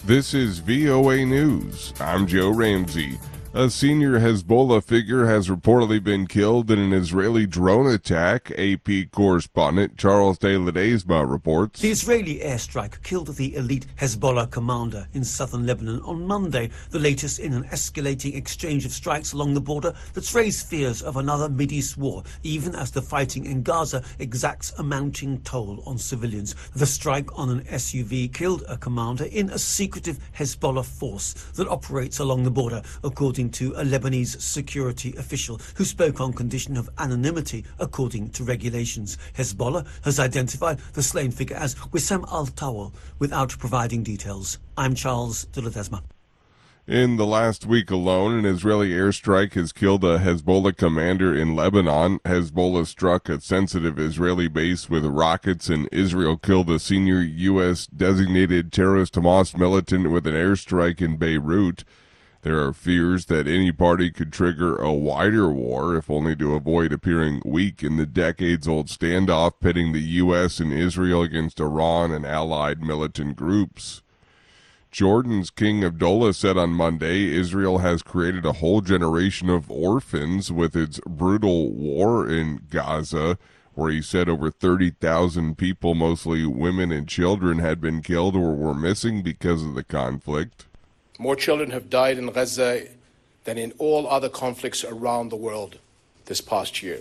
This is VOA News. I'm Joe Ramsey. A senior Hezbollah figure has reportedly been killed in an Israeli drone attack, AP correspondent Charles de Ledesma reports. The Israeli airstrike killed the elite Hezbollah commander in southern Lebanon on Monday, the latest in an escalating exchange of strikes along the border that's raised fears of another Mideast war, even as the fighting in Gaza exacts a mounting toll on civilians. The strike on an SUV killed a commander in a secretive Hezbollah force that operates along the border, according to a Lebanese security official who spoke on condition of anonymity according to regulations. Hezbollah has identified the slain figure as Wissam al-Tawal without providing details. I'm Charles de Ledesma. In the last week alone, an Israeli airstrike has killed a Hezbollah commander in Lebanon. Hezbollah struck a sensitive Israeli base with rockets, and Israel killed a senior U.S. designated terrorist Hamas militant with an airstrike in Beirut. There are fears that any party could trigger a wider war, if only to avoid appearing weak in the decades-old standoff pitting the U.S. and Israel against Iran and allied militant groups. Jordan's King Abdullah said on Monday Israel has created a whole generation of orphans with its brutal war in Gaza, where he said over 30,000 people, mostly women and children, had been killed or were missing because of the conflict. More children have died in Gaza than in all other conflicts around the world this past year.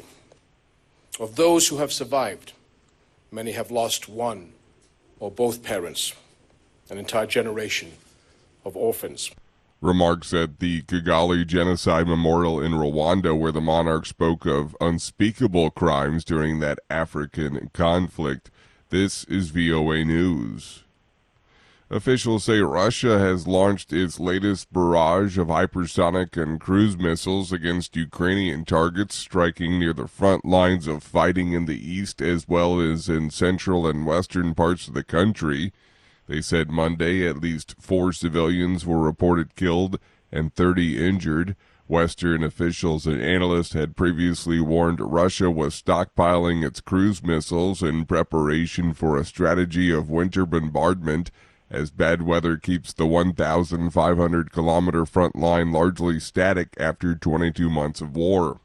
Of those who have survived, many have lost one or both parents, an entire generation of orphans. Remarks at the Kigali Genocide Memorial in Rwanda, where the monarch spoke of unspeakable crimes during that African conflict. This is VOA News. Officials say Russia has launched its latest barrage of hypersonic and cruise missiles against Ukrainian targets, striking near the front lines of fighting in the east as well as in central and western parts of the country. They said Monday at least 4 civilians were reported killed and 30 injured. Western officials and analysts had previously warned Russia was stockpiling its cruise missiles in preparation for a strategy of winter bombardment, as bad weather keeps the 1,500-kilometer front line largely static after 22 months of war.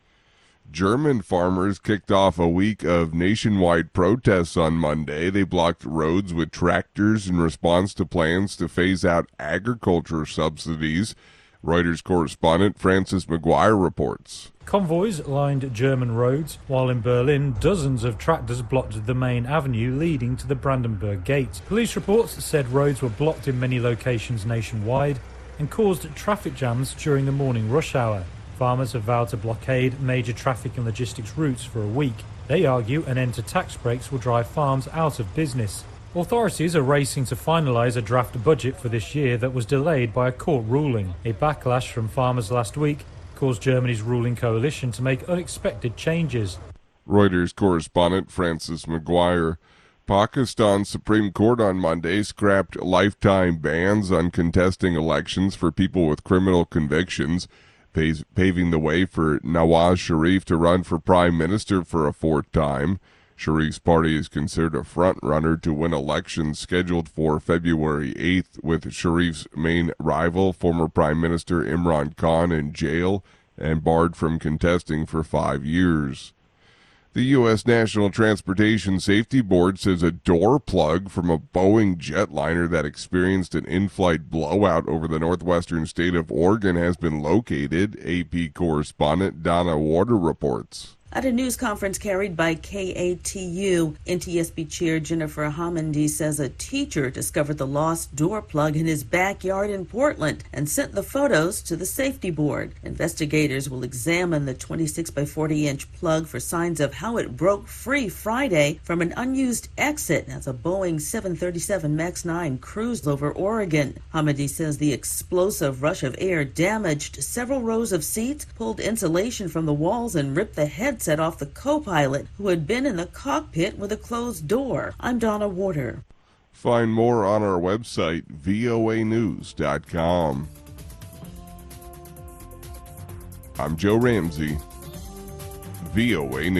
German farmers kicked off a week of nationwide protests on Monday. They blocked roads with tractors in response to plans to phase out agriculture subsidies. Reuters correspondent Francis McGuire reports. Convoys lined German roads, while in Berlin, dozens of tractors blocked the main avenue leading to the Brandenburg Gate. Police reports said roads were blocked in many locations nationwide and caused traffic jams during the morning rush hour. Farmers have vowed to blockade major traffic and logistics routes for a week. They argue an end to tax breaks will drive farms out of business. Authorities are racing to finalise a draft budget for this year that was delayed by a court ruling. A backlash from farmers last week caused Germany's ruling coalition to make unexpected changes. Reuters correspondent Francis McGuire. Pakistan's Supreme Court on Monday scrapped lifetime bans on contesting elections for people with criminal convictions, paving the way for Nawaz Sharif to run for prime minister for a 4th time. Sharif's party is considered a front-runner to win elections scheduled for February 8th, with Sharif's main rival, former Prime Minister Imran Khan, in jail and barred from contesting for 5 years. The U.S. National Transportation Safety Board says a door plug from a Boeing jetliner that experienced an in-flight blowout over the northwestern state of Oregon has been located, AP correspondent Donna Warder reports. At a news conference carried by KATU, NTSB Chair Jennifer Homendy says a teacher discovered the lost door plug in his backyard in Portland and sent the photos to the safety board. Investigators will examine the 26 by 40-inch plug for signs of how it broke free Friday from an unused exit as a Boeing 737 MAX 9 cruised over Oregon. Homendy says the explosive rush of air damaged several rows of seats, pulled insulation from the walls, and ripped the headset off the co-pilot who had been in the cockpit with a closed door. I'm Donna Warder. Find more on our website, voanews.com. I'm Joe Ramsey, VOA News.